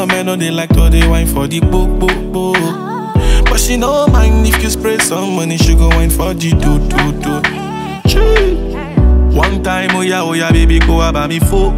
no man no they like to they wine for the bo. But she no mind if you spray some money, she go wine for the do. One time, oh yeah, baby, go about me for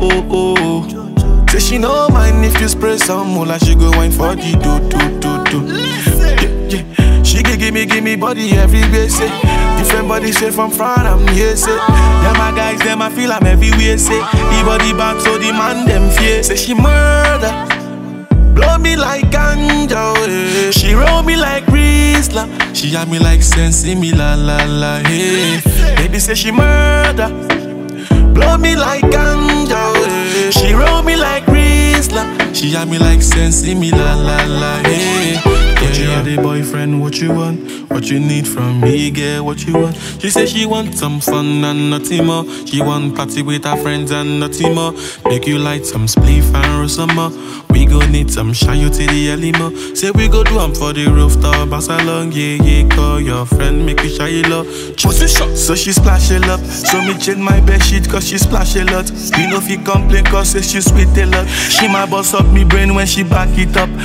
Say she no mind if you spray some moolah, she go wine for the do. Yeah. She give me body everywhere, say. Different body say from front, I'm here, say. Them my guys, them I feel I'm everywhere, say. The body back, so the man them fear. Say she murder, blow me like ganja, eh. She roll me like Rizla, she have me like Sensi, me la, hey. Baby say she murder, blow me like ganja, eh. She roll me like Rizla, she have me like Sensi, me la, hey. But you are the boyfriend, what you want? What you need from me, girl, what you want? She say she want some fun and nothing more. She want party with her friends and nothing more. Make you light some spliff and roll some more. We gon' need some shayo to the early more. Say we go do 'em for the rooftop, pass along, yeah, call your friend, make you shy it up. So she splash it up. So me change my bed sheet cause she splash a lot. We no fi complain cause say she sweet a lot. She my boss up me brain when she back it up.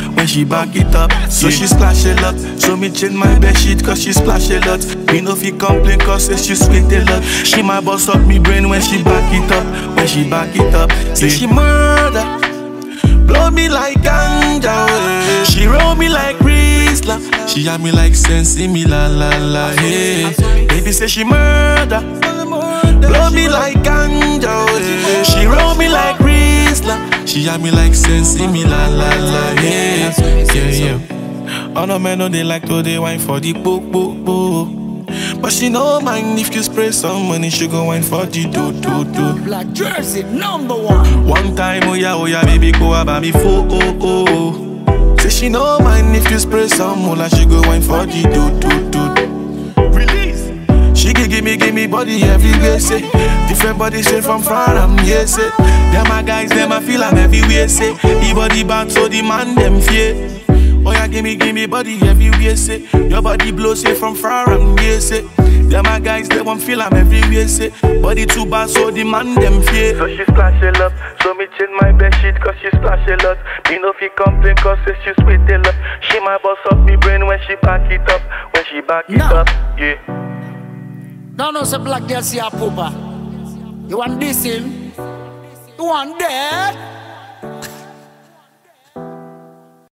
So she splash a lot. So me change my bed sheet cause she splash a lot. We no fi complain cause say she sweet a lot. She my boss up me brain when she back it up. Say she murder, blow me like ganja, eh. She roll me like Rizla, she have me like Sensi, me la, hey. Baby say she murder, blow me like ganja, eh. She roll me like Rizla, she have me like Sensi, me la, hey. Yeah. Oh no man, no they like to they wine for the bo. But she no mind if you spray some money, she go wine for the do. Black Jersey #1. One time, oh yeah, baby, go about me for Say she no mind if you spray some moolah, she go wine for the do. Release. She give me body everywhere, say. Different body say from front, I'm here, say. Them my guys, them I feel I'm everywhere, say. The body back, so the man them fear. Oh yeah, give me body everywhere, say. Your body blow, say from far, I'm here, say. Them my guys, they won't feel I'm everywhere, say. Body too bad, so the man them fear. So she splash a lot, so me change my bed sheet cause she splash a lot. Me no fi complain cause say she sweet a lot. She my boss up me brain when she back it up, yeah. No, say Black Jersey a pooper. You want this him? You want that?